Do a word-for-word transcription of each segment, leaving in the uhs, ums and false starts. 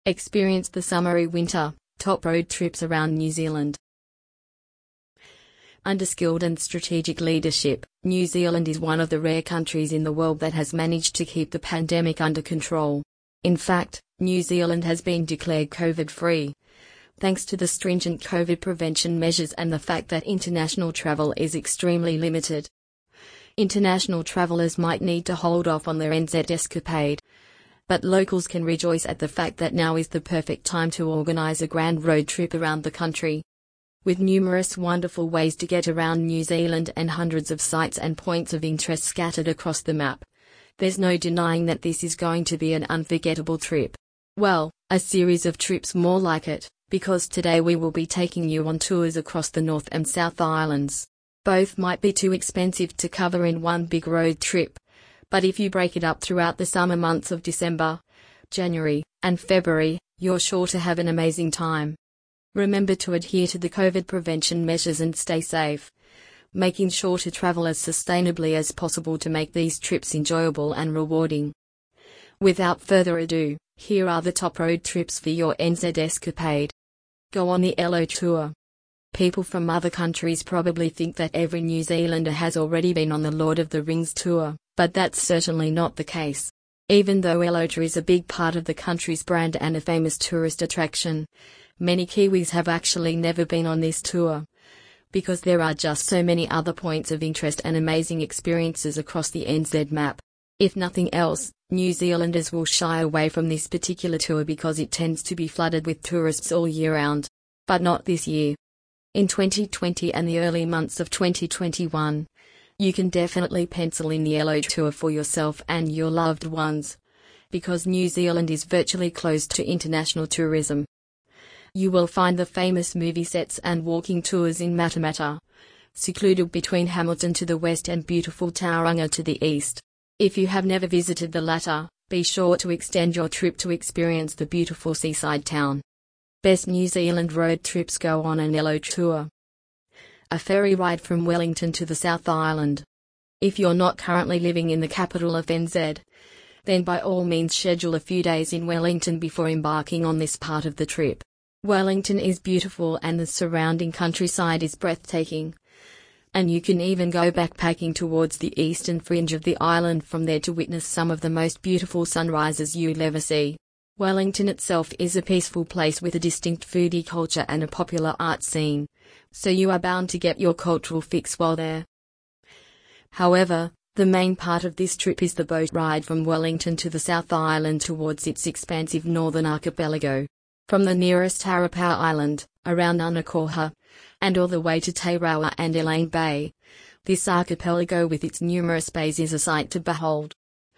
Experience the summery winter, top road trips around New Zealand. Under skilled and strategic leadership, New Zealand is one of the rare countries in the world that has managed to keep the pandemic under control. In fact, New Zealand has been declared COVID-free, thanks to the stringent COVID prevention measures and the fact that international travel is extremely limited. International travellers might need to hold off on their N Z escapade, but locals can rejoice at the fact that now is the perfect time to organise a grand road trip around the country. With numerous wonderful ways to get around New Zealand and hundreds of sites and points of interest scattered across the map, there's no denying that this is going to be an unforgettable trip. Well, a series of trips more like it, because today we will be taking you on tours across the North and South Islands. Both might be too expensive to cover in one big road trip, but if you break it up throughout the summer months of December, January, and February, you're sure to have an amazing time. Remember to adhere to the COVID prevention measures and stay safe, making sure to travel as sustainably as possible to make these trips enjoyable and rewarding. Without further ado, here are the top road trips for your N Z escapade. Go on the Elo Tour. People from other countries probably think that every New Zealander has already been on the Lord of the Rings tour, but that's certainly not the case. Even though Elotour is a big part of the country's brand and a famous tourist attraction, many Kiwis have actually never been on this tour, because there are just so many other points of interest and amazing experiences across the N Z map. If nothing else, New Zealanders will shy away from this particular tour because it tends to be flooded with tourists all year round. But not this year. In twenty twenty and the early months of twenty twenty-one, you can definitely pencil in the Elo Tour for yourself and your loved ones, because New Zealand is virtually closed to international tourism. You will find the famous movie sets and walking tours in Matamata, secluded between Hamilton to the west and beautiful Tauranga to the east. If you have never visited the latter, be sure to extend your trip to experience the beautiful seaside town. Best New Zealand road trips go on an Elo Tour. A ferry ride from Wellington to the South Island. If you're not currently living in the capital of N Z, then by all means schedule a few days in Wellington before embarking on this part of the trip. Wellington is beautiful and the surrounding countryside is breathtaking. And you can even go backpacking towards the eastern fringe of the island from there to witness some of the most beautiful sunrises you'll ever see. Wellington itself is a peaceful place with a distinct foodie culture and a popular art scene, so you are bound to get your cultural fix while there. However, the main part of this trip is the boat ride from Wellington to the South Island towards its expansive northern archipelago. From the nearest Harapau Island, around Unakoha, and all the way to Tairawa and Elaine Bay, this archipelago with its numerous bays is a sight to behold.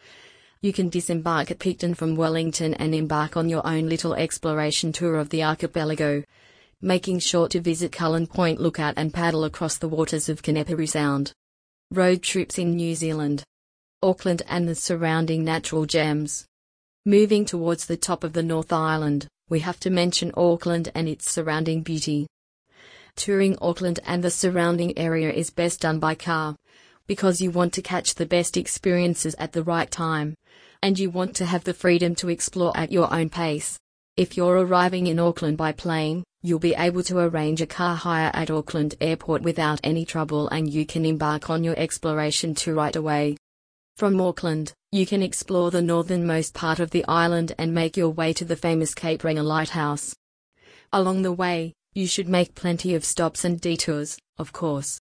You can disembark at Picton from Wellington and embark on your own little exploration tour of the archipelago, making sure to visit Cullen Point Lookout and paddle across the waters of Kaneparu Sound. Road trips in New Zealand. Auckland and the surrounding natural gems. Moving towards the top of the North Island, we have to mention Auckland and its surrounding beauty. Touring Auckland and the surrounding area is best done by car, because you want to catch the best experiences at the right time, and you want to have the freedom to explore at your own pace. If you're arriving in Auckland by plane, you'll be able to arrange a car hire at Auckland Airport without any trouble and you can embark on your exploration tour right away. From Auckland, you can explore the northernmost part of the island and make your way to the famous Cape Reinga Lighthouse. Along the way, you should make plenty of stops and detours, of course.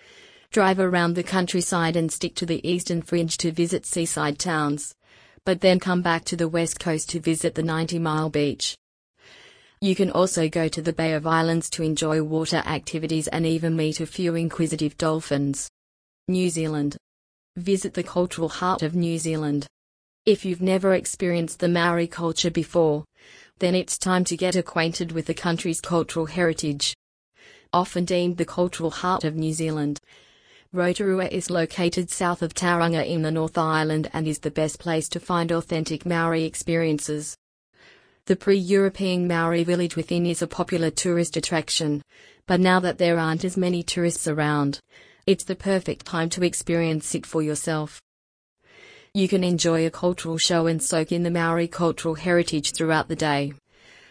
Drive around the countryside and stick to the eastern fringe to visit seaside towns, but then come back to the west coast to visit the ninety mile beach. You can also go to the Bay of Islands to enjoy water activities and even meet a few inquisitive dolphins. New Zealand. Visit the cultural heart of New Zealand. If you've never experienced the Maori culture before, then it's time to get acquainted with the country's cultural heritage. Often deemed the cultural heart of New Zealand, Rotorua is located south of Tauranga in the North Island and is the best place to find authentic Maori experiences. The pre-European Maori village within is a popular tourist attraction, but now that there aren't as many tourists around, it's the perfect time to experience it for yourself. You can enjoy a cultural show and soak in the Maori cultural heritage throughout the day,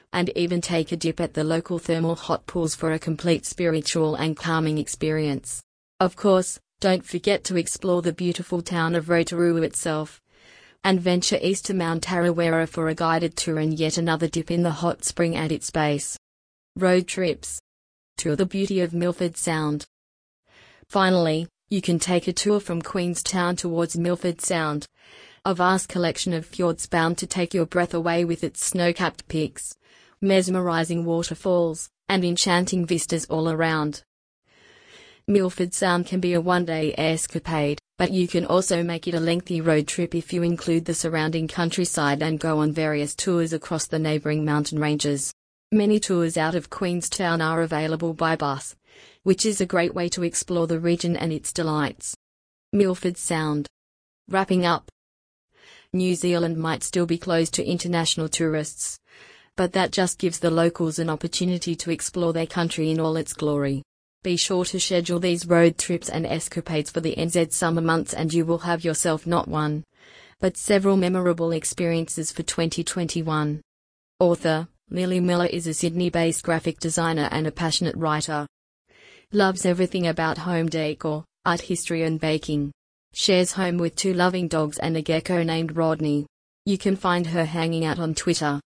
and even take a dip at the local thermal hot pools for a complete spiritual and calming experience. Of course, don't forget to explore the beautiful town of Rotorua itself, and venture east to Mount Tarawera for a guided tour and yet another dip in the hot spring at its base. Road trips. Tour the beauty of Milford Sound. Finally, you can take a tour from Queenstown towards Milford Sound, a vast collection of fjords bound to take your breath away with its snow-capped peaks, mesmerizing waterfalls, and enchanting vistas all around. Milford Sound can be a one-day escapade, but you can also make it a lengthy road trip if you include the surrounding countryside and go on various tours across the neighboring mountain ranges. Many tours out of Queenstown are available by bus, which is a great way to explore the region and its delights. Milford Sound. Wrapping up. New Zealand might still be closed to international tourists, but that just gives the locals an opportunity to explore their country in all its glory. Be sure to schedule these road trips and escapades for the N Z summer months and you will have yourself not one, but several memorable experiences for twenty twenty-one. Author Lily Miller is a Sydney-based graphic designer and a passionate writer. Loves everything about home decor, art history and baking. Shares home with two loving dogs and a gecko named Rodney. You can find her hanging out on Twitter